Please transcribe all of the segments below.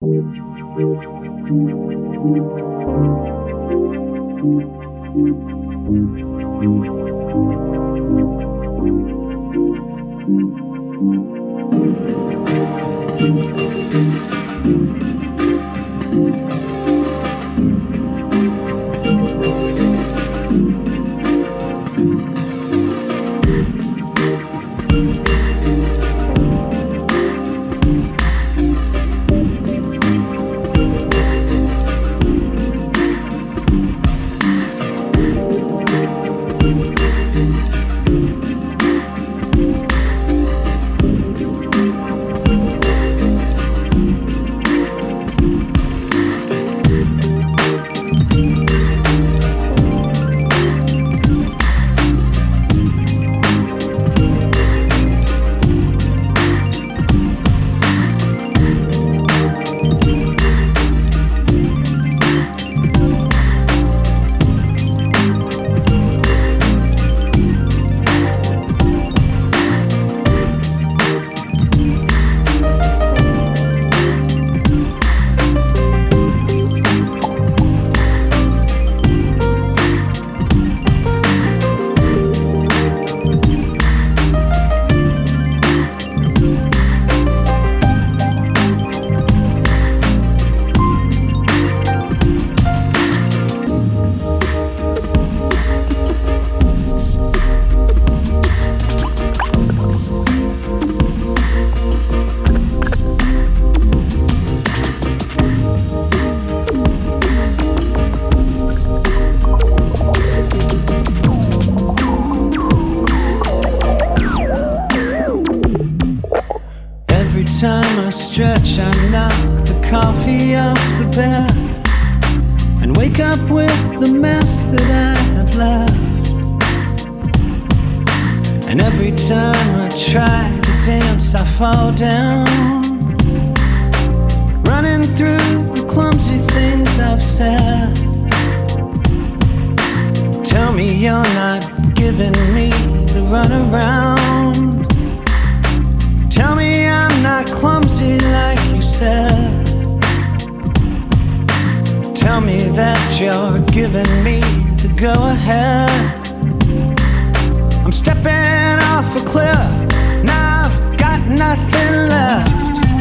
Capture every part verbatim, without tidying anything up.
time I stretch, I knock the coffee off the bed and wake up with the mess that I have left. And every time I try to dance, I fall down, running through the clumsy things I've said. Tell me you're not giving me the runaround. Tell me I'm not clumsy like you said. Tell me that you're giving me the go-ahead. I'm stepping off a cliff, now I've got nothing left.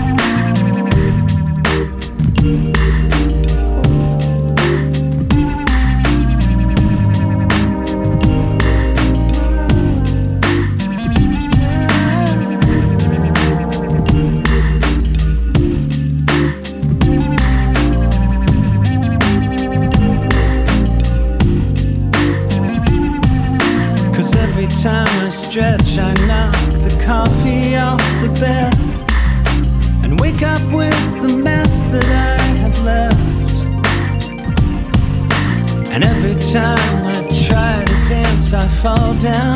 Every time I stretch, I knock the coffee off the bed and wake up with the mess that I have left. And every time I try to dance, I fall down,